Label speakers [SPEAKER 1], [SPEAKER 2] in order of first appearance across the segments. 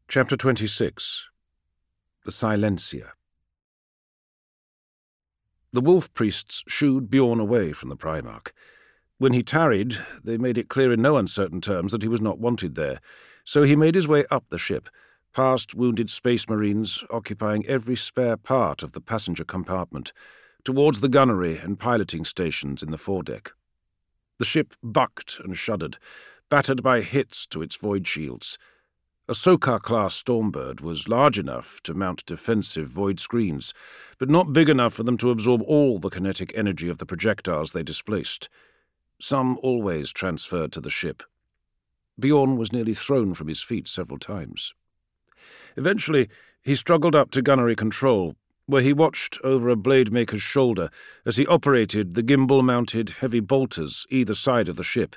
[SPEAKER 1] Chapter 26. The Silencia. The wolf priests shooed Bjorn away from the Primarch. When he tarried, they made it clear in no uncertain terms that he was not wanted there, so he made his way up the ship, past wounded space marines occupying every spare part of the passenger compartment, towards the gunnery and piloting stations in the foredeck. The ship bucked and shuddered, battered by hits to its void shields. A Sokar-class Stormbird was large enough to mount defensive void screens, but not big enough for them to absorb all the kinetic energy of the projectiles they displaced. Some always transferred to the ship. Bjorn was nearly thrown from his feet several times. Eventually, he struggled up to gunnery control, where he watched over a blade-maker's shoulder as he operated the gimbal-mounted heavy bolters either side of the ship.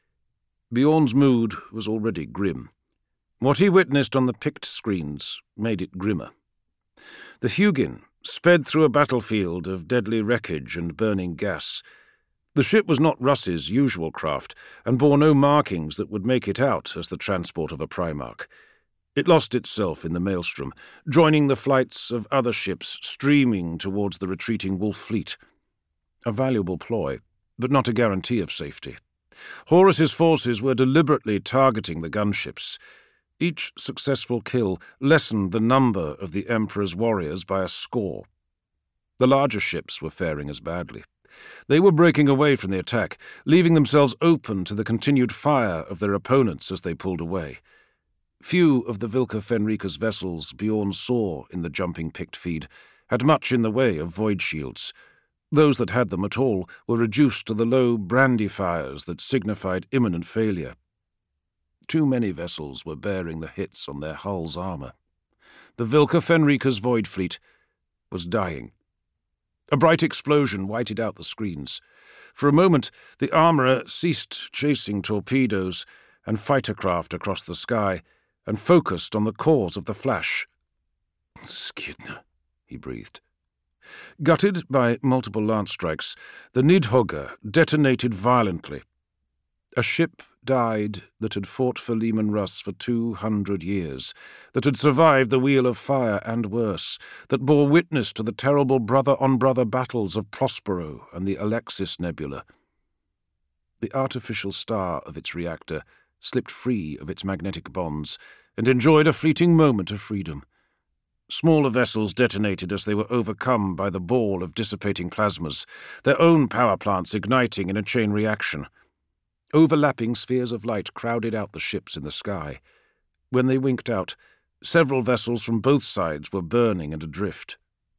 [SPEAKER 1] Bjorn's mood was already grim. What he witnessed on the pict screens made it grimmer. The Hugin sped through a battlefield of deadly wreckage and burning gas. The ship was not Russ's usual craft, and bore no markings that would make it out as the transport of a Primarch. It lost itself in the maelstrom, joining the flights of other ships streaming towards the retreating wolf fleet. A valuable ploy, but not a guarantee of safety. Horus's forces were deliberately targeting the gunships. Each successful kill lessened the number of the Emperor's warriors by a score. The larger ships were faring as badly. They were breaking away from the attack, leaving themselves open to the continued fire of their opponents as they pulled away. Few of the Vilka Fenrika's vessels Bjorn saw in the jumping pict feed had much in the way of void shields. Those that had them at all were reduced to the low brandy fires that signified imminent failure. Too many vessels were bearing the hits on their hull's armour. The Vilka Fenrika's void fleet was dying. A bright explosion whited out the screens. For a moment, the armourer ceased chasing torpedoes and fighter craft across the sky and focused on the cause of the flash. "Skidna," he breathed. Gutted by multiple lance strikes, the Nidhogger detonated violently. A ship died that had fought for Leman Russ for 200 years, that had survived the Wheel of Fire and worse, that bore witness to the terrible brother-on-brother battles of Prospero and the Alexis Nebula. The artificial star of its reactor slipped free of its magnetic bonds and enjoyed a fleeting moment of freedom. Smaller vessels detonated as they were overcome by the ball of dissipating plasmas, their own power plants igniting in a chain reaction. Overlapping spheres of light crowded out the ships in the sky. When they winked out, several vessels from both sides were burning and adrift.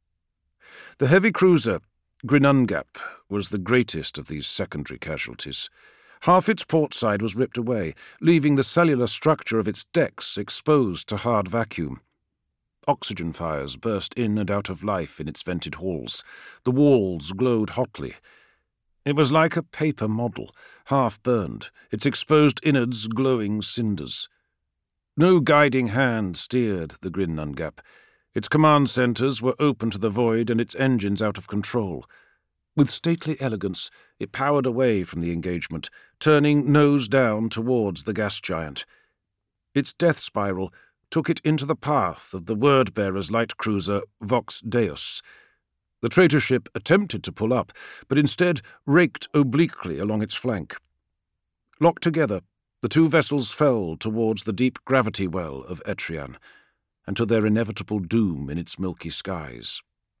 [SPEAKER 1] The heavy cruiser, Grinungap, was the greatest of these secondary casualties. Half its port side was ripped away, leaving the cellular structure of its decks exposed to hard vacuum. Oxygen fires burst in and out of life in its vented halls. The walls glowed hotly. It was like a paper model, half-burned, its exposed innards glowing cinders. No guiding hand steered the Grinungap. Its command centres were open to the void and its engines out of control. With stately elegance, it powered away from the engagement, turning nose down towards the gas giant. Its death spiral took it into the path of the word-bearer's light cruiser Vox Deus. The traitor ship attempted to pull up, but instead raked obliquely along its flank. Locked together, the two vessels fell towards the deep gravity well of Etrian, and to their inevitable doom in its milky skies.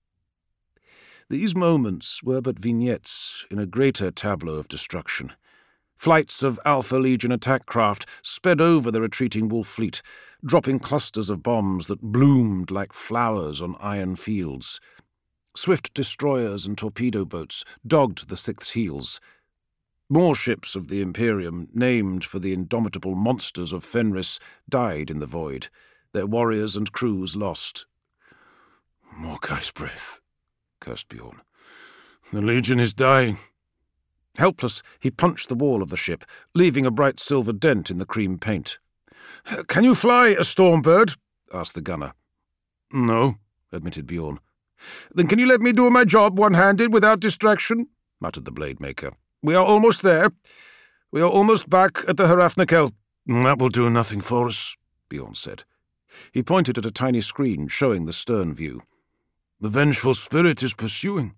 [SPEAKER 1] These moments were but vignettes in a greater tableau of destruction. Flights of Alpha Legion attack craft sped over the retreating wolf fleet, dropping clusters of bombs that bloomed like flowers on iron fields. Swift destroyers and torpedo boats dogged the Sixth's heels. More ships of the Imperium, named for the indomitable monsters of Fenris, died in the void, their warriors and crews lost. "Morkai's breath," cursed Bjorn. "The Legion is dying." Helpless, he punched the wall of the ship, leaving a bright silver dent in the cream paint. "Can you fly a Stormbird?" asked the gunner. "No," admitted Bjorn. "Then can you let me do my job one-handed without distraction?" muttered the blade-maker. "We are almost there. We are almost back at the Hrafnakel." "That will do nothing for us," Bjorn said. He pointed at a tiny screen showing the stern view. "The vengeful spirit is pursuing."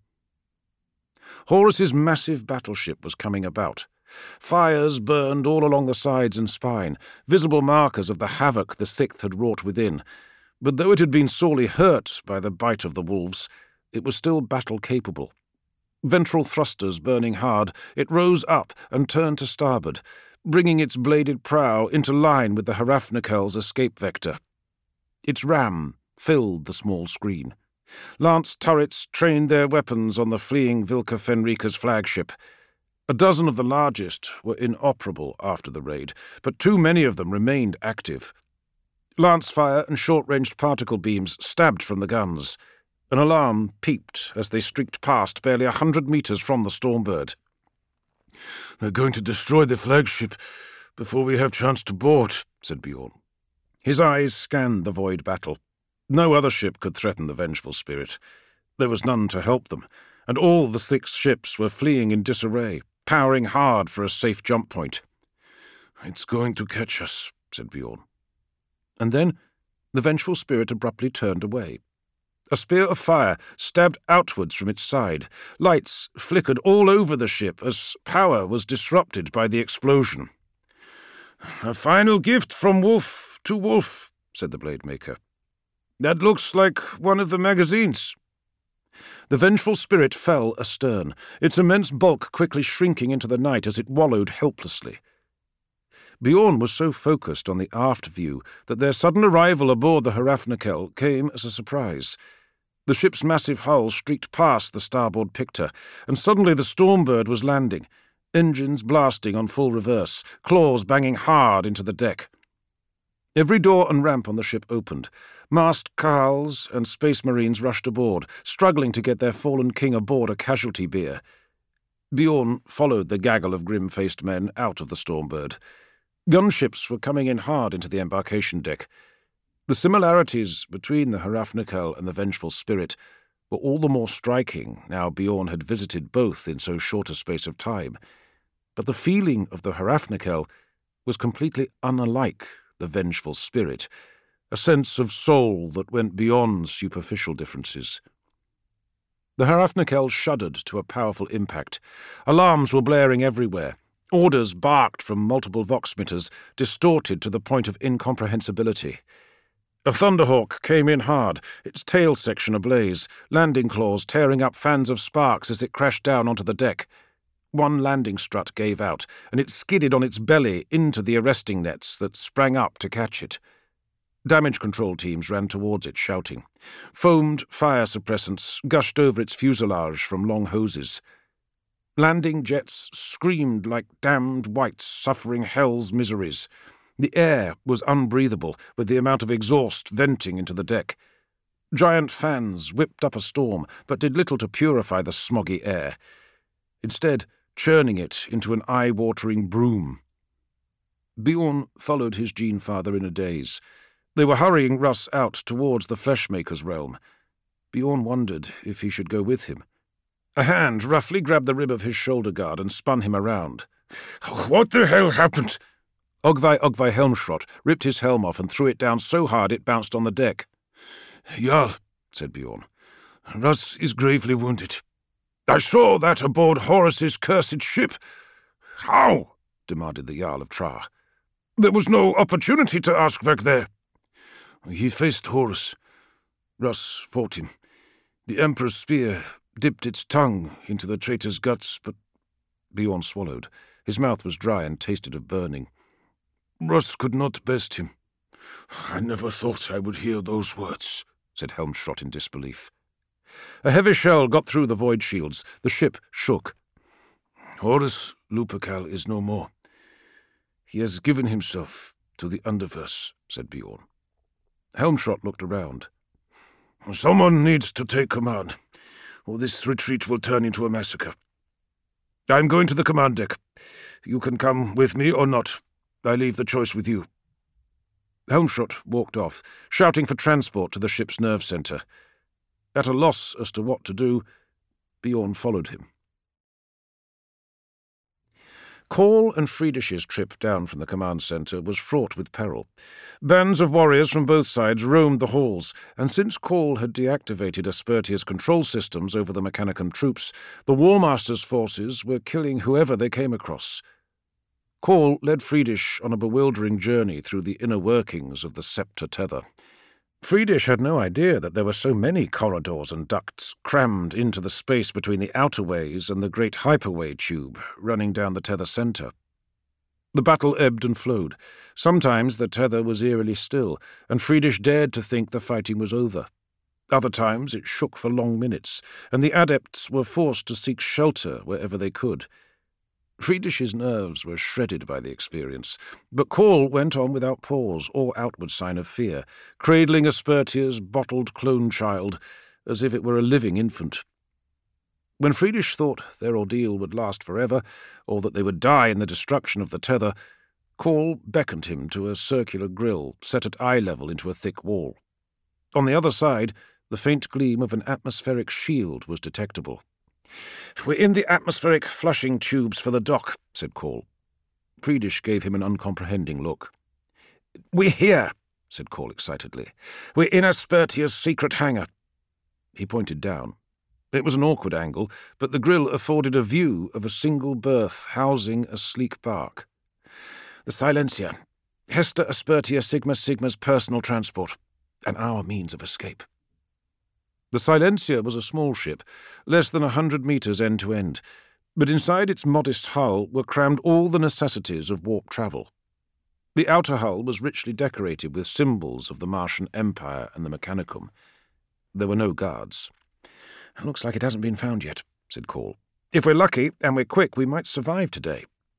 [SPEAKER 1] Horus's massive battleship was coming about. Fires burned all along the sides and spine, visible markers of the havoc the Sixth had wrought within. But though it had been sorely hurt by the bite of the wolves, it was still battle-capable. Ventral thrusters burning hard, it rose up and turned to starboard, bringing its bladed prow into line with the Harafnikel's escape vector. Its ram filled the small screen. Lance turrets trained their weapons on the fleeing Vilka Fenrika's flagship. A dozen of the largest were inoperable after the raid, but too many of them remained active. Lance fire and short-ranged particle beams stabbed from the guns. An alarm peeped as they streaked past barely 100 meters from the Stormbird. "They're going to destroy the flagship before we have chance to board," said Bjorn. His eyes scanned the void battle. No other ship could threaten the vengeful spirit. There was none to help them, and all the 6 ships were fleeing in disarray, powering hard for a safe jump point. "It's going to catch us," said Bjorn. And then the vengeful spirit abruptly turned away. A spear of fire stabbed outwards from its side. Lights flickered all over the ship as power was disrupted by the explosion. "A final gift from wolf to wolf," said the Blademaker. "That looks like one of the magazines." The vengeful spirit fell astern, its immense bulk quickly shrinking into the night as it wallowed helplessly. Bjorn was so focused on the aft view that their sudden arrival aboard the Harafnikel came as a surprise. The ship's massive hull streaked past the starboard picter, and suddenly the Stormbird was landing, engines blasting on full reverse, claws banging hard into the deck. Every door and ramp on the ship opened. Masked Khals and Space Marines rushed aboard, struggling to get their fallen king aboard a casualty bier. Bjorn followed the gaggle of grim-faced men out of the Stormbird. Gunships were coming in hard into the embarkation deck. The similarities between the Harafnikel and the vengeful spirit were all the more striking now Bjorn had visited both in so short a space of time. But the feeling of the Harafnikel was completely unlike the vengeful spirit, a sense of soul that went beyond superficial differences. The Harafnikel shuddered to a powerful impact. Alarms were blaring everywhere. Orders barked from multiple voxmeters, distorted to the point of incomprehensibility. A Thunderhawk came in hard, its tail section ablaze, landing claws tearing up fans of sparks as it crashed down onto the deck. One landing strut gave out, and it skidded on its belly into the arresting nets that sprang up to catch it. Damage control teams ran towards it, shouting. Foamed fire suppressants gushed over its fuselage from long hoses. Landing jets screamed like damned wights suffering hell's miseries. The air was unbreathable, with the amount of exhaust venting into the deck. Giant fans whipped up a storm, but did little to purify the smoggy air, instead churning it into an eye-watering broom. Bjorn followed his gene-father in a daze. They were hurrying Russ out towards the Fleshmaker's realm. Bjorn wondered if he should go with him. A hand roughly grabbed the rib of his shoulder guard and spun him around. "What the hell happened?" Ogvai Helmshrot ripped his helm off and threw it down so hard it bounced on the deck. "Jarl," said Bjorn, "Russ is gravely wounded. I saw that aboard Horus's cursed ship." "How?" demanded the Jarl of Tra. "There was no opportunity to ask back there." "He faced Horus. Russ fought him. The Emperor's spear dipped its tongue into the traitor's guts, but—" Bjorn swallowed. His mouth was dry and tasted of burning. "Russ could not best him." "I never thought I would hear those words," said Helmshrot in disbelief. A heavy shell got through the void shields. The ship shook. "Horus Lupercal is no more. He has given himself to the Underverse," said Bjorn. Helmshrot looked around. "Someone needs to take command, or this retreat will turn into a massacre. I'm going to the command deck. You can come with me or not. I leave the choice with you." Helmshrot walked off, shouting for transport to the ship's nerve center. At a loss as to what to do, Bjorn followed him. Call and Friedrich's trip down from the command centre was fraught with peril. Bands of warriors from both sides roamed the halls, and since Call had deactivated Aspertia's control systems over the Mechanicum troops, the War Master's forces were killing whoever they came across. Call led Friedrich on a bewildering journey through the inner workings of the Sceptre Tether. Friedrich had no idea that there were so many corridors and ducts crammed into the space between the outer ways and the great hyperway tube running down the tether centre. The battle ebbed and flowed. Sometimes the tether was eerily still, and Friedrich dared to think the fighting was over. Other times it shook for long minutes, and the adepts were forced to seek shelter wherever they could. Friedrich's nerves were shredded by the experience, but Call went on without pause or outward sign of fear, cradling Aspertia's bottled clone child as if it were a living infant. When Friedrich thought their ordeal would last forever, or that they would die in the destruction of the tether, Call beckoned him to a circular grille set at eye level into a thick wall. On the other side, the faint gleam of an atmospheric shield was detectable. "We're in the atmospheric flushing tubes for the dock," said Call. Friedrich gave him an uncomprehending look. "We're here," said Call excitedly. "We're in Aspertia's secret hangar." He pointed down. It was an awkward angle, but the grille afforded a view of a single berth housing a sleek bark. "The Silencia. Hester Aspertia Sigma Sigma's personal transport, and our means of escape." The Silencia was a small ship, less than 100 metres end to end, but inside its modest hull were crammed all the necessities of warp travel. The outer hull was richly decorated with symbols of the Martian Empire and the Mechanicum. There were no guards. "Looks like it hasn't been found yet," said Call. "If we're lucky and we're quick, we might survive today."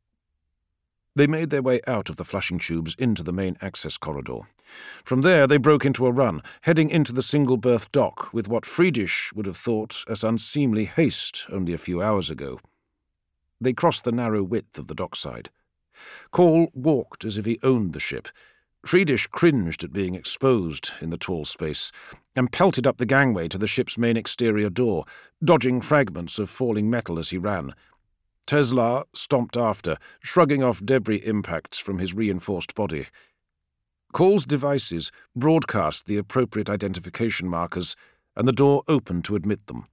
[SPEAKER 1] They made their way out of the flushing tubes into the main access corridor. From there they broke into a run, heading into the single-berth dock with what Friedrich would have thought as unseemly haste only a few hours ago. They crossed the narrow width of the dockside. Call walked as if he owned the ship. Friedrich cringed at being exposed in the tall space, and pelted up the gangway to the ship's main exterior door, dodging fragments of falling metal as he ran. Tesla stomped after, shrugging off debris impacts from his reinforced body. Call's devices broadcast the appropriate identification markers, and the door opened to admit them.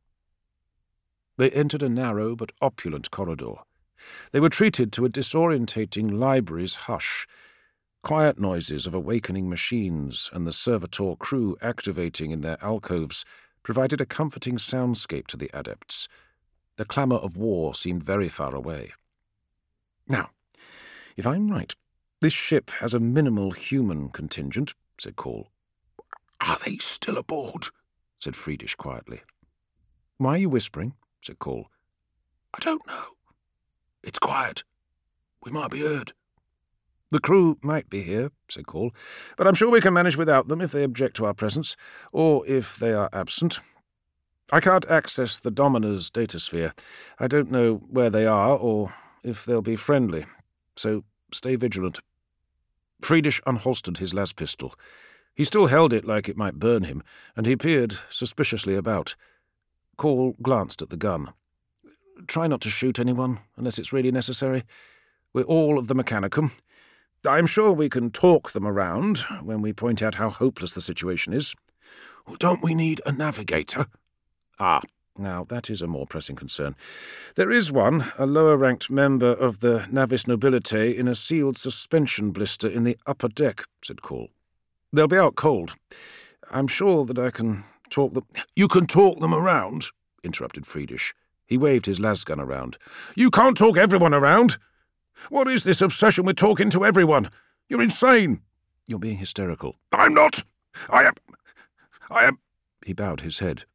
[SPEAKER 1] They entered a narrow but opulent corridor. They were treated to a disorientating library's hush. Quiet noises of awakening machines and the servitor crew activating in their alcoves provided a comforting soundscape to the adepts. The clamour of war seemed very far away. "Now, if I'm right, this ship has a minimal human contingent," said Call. "Are they still aboard?" said Friedrich quietly. "Why are you whispering?" said Call. "I don't know. It's quiet. We might be heard." "The crew might be here," said Call, "but I'm sure we can manage without them if they object to our presence, or if they are absent. I can't access the Dominor's datasphere. I don't know where they are or if they'll be friendly, so stay vigilant." Friedrich unholstered his las pistol. He still held it like it might burn him, and he peered suspiciously about. Call glanced at the gun. "Try not to shoot anyone, unless it's really necessary. We're all of the Mechanicum. I'm sure we can talk them around when we point out how hopeless the situation is." "Well, don't we need a navigator?" "Ah, now that is a more pressing concern. There is one, a lower-ranked member of the Navis Nobilite in a sealed suspension blister in the upper deck," said Call. "They'll be out cold. I'm sure that I can talk them—" "You can talk them around?" interrupted Friedrich. He waved his lasgun around. "You can't talk everyone around! What is this obsession with talking to everyone? You're insane!" "You're being hysterical." "I'm not! I am—" He bowed his head.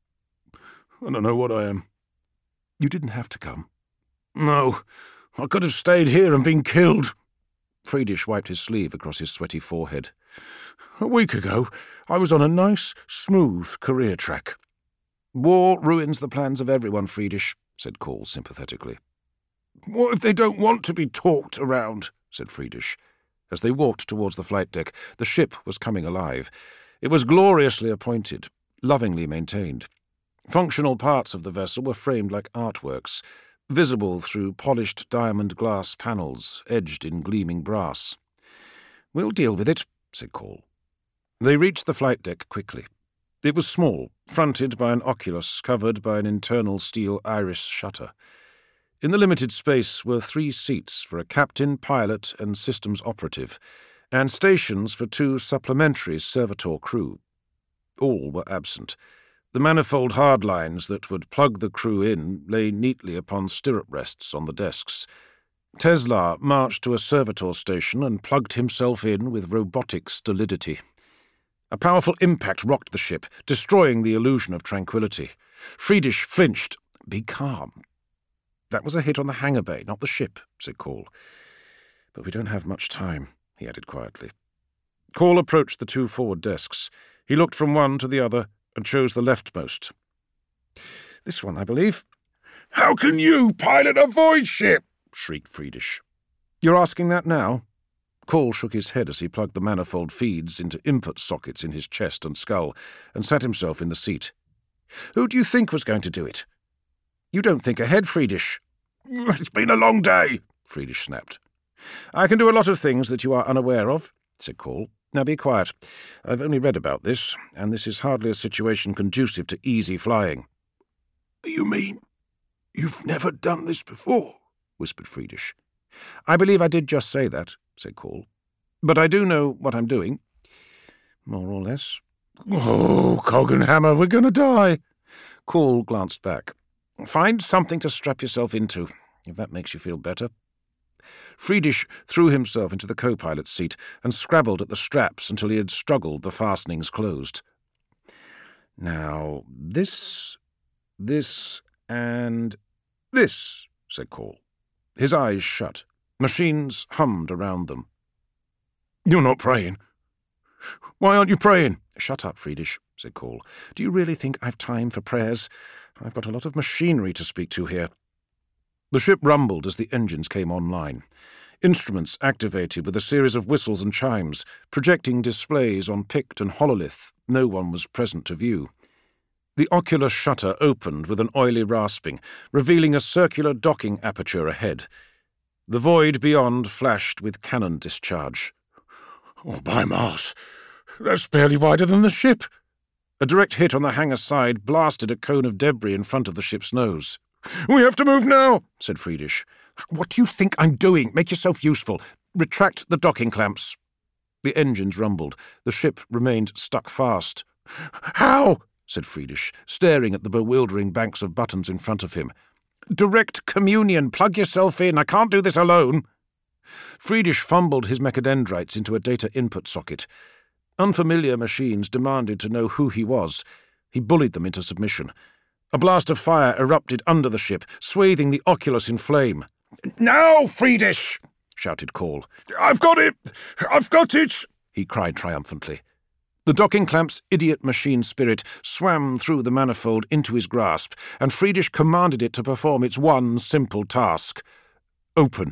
[SPEAKER 1] "I don't know what I am." "You didn't have to come." "No, I could have stayed here and been killed." Friedrich wiped his sleeve across his sweaty forehead. "A week ago, I was on a nice, smooth career track." "War ruins the plans of everyone, Friedrich," said Call sympathetically. "What if they don't want to be talked around?" said Friedrich. As they walked towards the flight deck, the ship was coming alive. It was gloriously appointed, lovingly maintained. Functional parts of the vessel were framed like artworks. visible through polished diamond glass panels edged in gleaming brass. "We'll deal with it," said Call. They reached the flight deck quickly. It was small, fronted by an oculus covered by an internal steel iris shutter. In the limited space were 3 seats for a captain, pilot, and systems operative, and stations for 2 supplementary servitor crew. All were absent. The manifold hardlines that would plug the crew in lay neatly upon stirrup rests on the desks. Tesla marched to a servitor station and plugged himself in with robotic stolidity. A powerful impact rocked the ship, destroying the illusion of tranquility. Friedish flinched. "Be calm." "That was a hit on the hangar bay, not the ship," said Call. "But we don't have much time," he added quietly. Call approached the 2 forward desks. He looked from one to the other and chose the leftmost. "This one, I believe." "How can you pilot a void ship?" shrieked Friedish. "You're asking that now?" Call shook his head as he plugged the manifold feeds into input sockets in his chest and skull and sat himself in the seat. "Who do you think was going to do it?" "You don't think ahead, Friedish." "It's been a long day," Friedish snapped. "I can do a lot of things that you are unaware of," said Call. "Now be quiet. I've only read about this, and this is hardly a situation conducive to easy flying." "You mean you've never done this before?" whispered Friedish. "I believe I did just say that," said Call. "But I do know what I'm doing. More or less." "Oh, Coggenhammer, we're going to die." Call glanced back. "Find something to strap yourself into, if that makes you feel better." Friedish threw himself into the co-pilot's seat and scrabbled at the straps until he had struggled the fastenings closed. "Now, this, and this," said Call. His eyes shut. Machines hummed around them. "You're not praying. Why aren't you praying?" "Shut up, Friedish," said Call. "Do you really think I've time for prayers? I've got a lot of machinery to speak to here." The ship rumbled as the engines came online. Instruments activated with a series of whistles and chimes, projecting displays on Pict and Hololith. No one was present to view. The oculus shutter opened with an oily rasping, revealing a circular docking aperture ahead. The void beyond flashed with cannon discharge. "Oh, by Mars! That's barely wider than the ship!" A direct hit on the hangar side blasted a cone of debris in front of the ship's nose. "We have to move now," said Friedish. "What do you think I'm doing? Make yourself useful. Retract the docking clamps." The engines rumbled. The ship remained stuck fast. "How?" said Friedish, staring at the bewildering banks of buttons in front of him. "Direct communion. Plug yourself in. I can't do this alone." Friedish fumbled his mechadendrites into a data input socket. Unfamiliar machines demanded to know who he was. He bullied them into submission. A blast of fire erupted under the ship, swathing the oculus in flame. "Now, Friedish!" shouted Call. I've got it! I've got it!" he cried triumphantly. The docking clamp's idiot machine spirit swam through the manifold into his grasp, and Friedish commanded it to perform its one simple task. Open.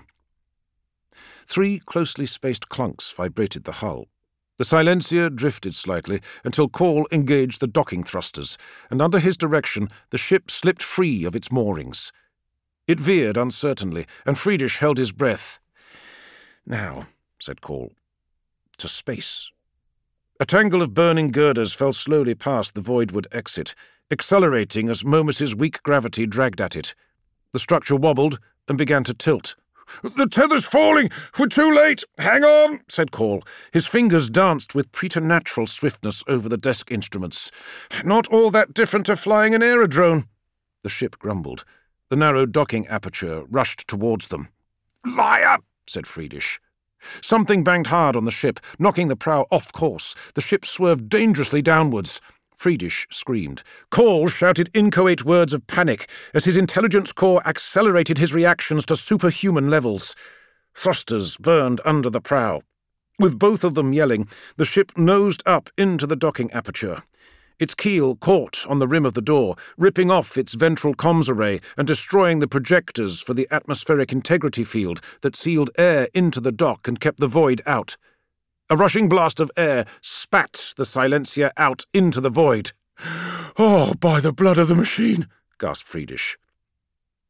[SPEAKER 1] 3 closely spaced clunks vibrated the hull. The silencier drifted slightly until Call engaged the docking thrusters, and under his direction the ship slipped free of its moorings. It veered uncertainly, and Friedish held his breath. "Now," said Call, "to space." A tangle of burning girders fell slowly past the voidward exit, accelerating as Momus's weak gravity dragged at it. The structure wobbled and began to tilt. "The tether's falling! We're too late! Hang on!" said Call. His fingers danced with preternatural swiftness over the desk instruments. "Not all that different to flying an aerodrome." The ship grumbled. The narrow docking aperture rushed towards them. "Liar!" said Friedish. Something banged hard on the ship, knocking the prow off course. The ship swerved dangerously downwards. Friedish screamed. Call shouted inchoate words of panic as his intelligence core accelerated his reactions to superhuman levels. Thrusters burned under the prow. With both of them yelling, the ship nosed up into the docking aperture. Its keel caught on the rim of the door, ripping off its ventral comms array and destroying the projectors for the atmospheric integrity field that sealed air into the dock and kept the void out. A rushing blast of air spat the silencier out into the void. "Oh, by the blood of the machine!" gasped Friedish.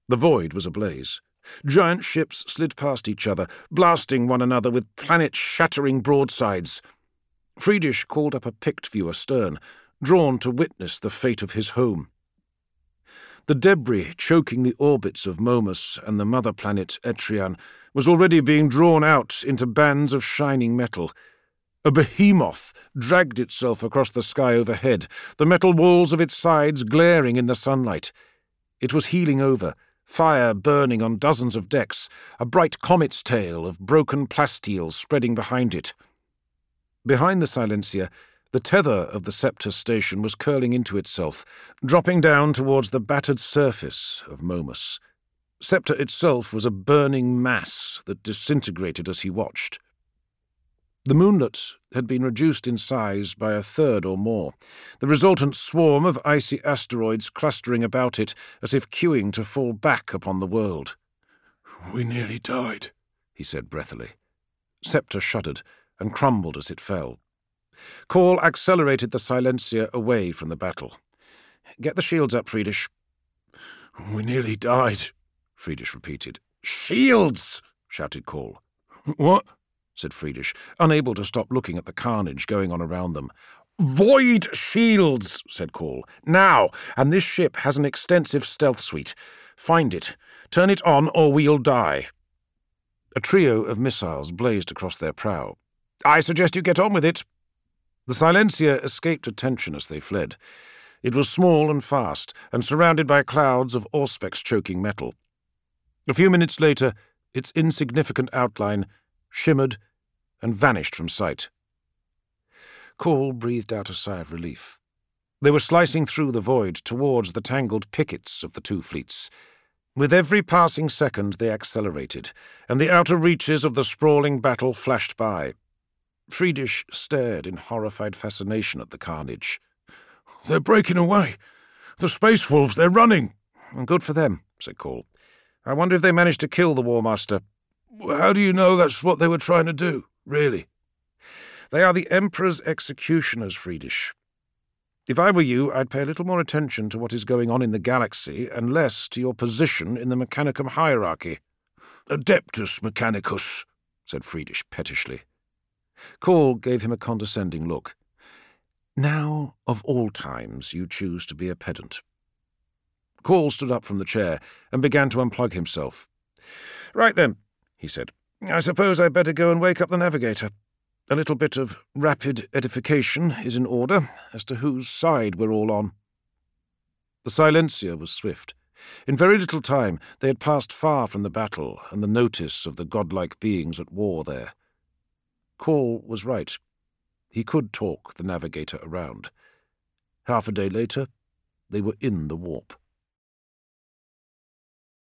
[SPEAKER 1] The void was ablaze. Giant ships slid past each other, blasting one another with planet-shattering broadsides. Friedish called up a picked view astern, drawn to witness the fate of his home. The debris choking the orbits of Momus and the mother planet Etrian was already being drawn out into bands of shining metal. A behemoth dragged itself across the sky overhead, the metal walls of its sides glaring in the sunlight. It was heeling over, fire burning on dozens of decks, a bright comet's tail of broken plasteel spreading behind it. Behind the Silencia, the tether of the Scepter station was curling into itself, dropping down towards the battered surface of Momus. Scepter itself was a burning mass that disintegrated as he watched. The moonlet had been reduced in size by a third or more, the resultant swarm of icy asteroids clustering about it as if queuing to fall back upon the world.
[SPEAKER 2] "We nearly died,"
[SPEAKER 1] he said breathily. Scepter shuddered and crumbled as it fell. Call accelerated the Silencia away from the battle. "Get the shields up, Friedish."
[SPEAKER 2] "We nearly died,"
[SPEAKER 1] Friedish repeated. "Shields!" shouted Call.
[SPEAKER 2] "What?"
[SPEAKER 1] said Friedish, unable to stop looking at the carnage going on around them. "Void shields," said Call. "Now! And this ship has an extensive stealth suite. Find it. Turn it on or we'll die." A trio of missiles blazed across their prow. "I suggest you get on with it." The Silencia escaped attention as they fled. It was small and fast, and surrounded by clouds of Auspex choking metal. A few minutes later, its insignificant outline shimmered and vanished from sight. Call breathed out a sigh of relief. They were slicing through the void towards the tangled pickets of the two fleets. With every passing second they accelerated, and the outer reaches of the sprawling battle flashed by. Friedish stared in horrified fascination at the carnage.
[SPEAKER 2] "They're breaking away. The Space Wolves, they're running."
[SPEAKER 1] "Good for them," said Call. "I wonder if they managed to kill the War Master."
[SPEAKER 2] "How do you know that's what they were trying to do, really?"
[SPEAKER 1] "They are the Emperor's executioners, Friedish. If I were you, I'd pay a little more attention to what is going on in the galaxy and less to your position in the Mechanicum hierarchy."
[SPEAKER 2] "Adeptus Mechanicus,"
[SPEAKER 1] said Friedish pettishly. Call gave him a condescending look. "Now, of all times, you choose to be a pedant." Call stood up from the chair and began to unplug himself. "Right then," he said. "I suppose I'd better go and wake up the navigator. A little bit of rapid edification is in order as to whose side we're all on." The Silencia was swift. In very little time they had passed far from the battle and the notice of the godlike beings at war there. Call was right. He could talk the navigator around. Half a day later, they were in the warp.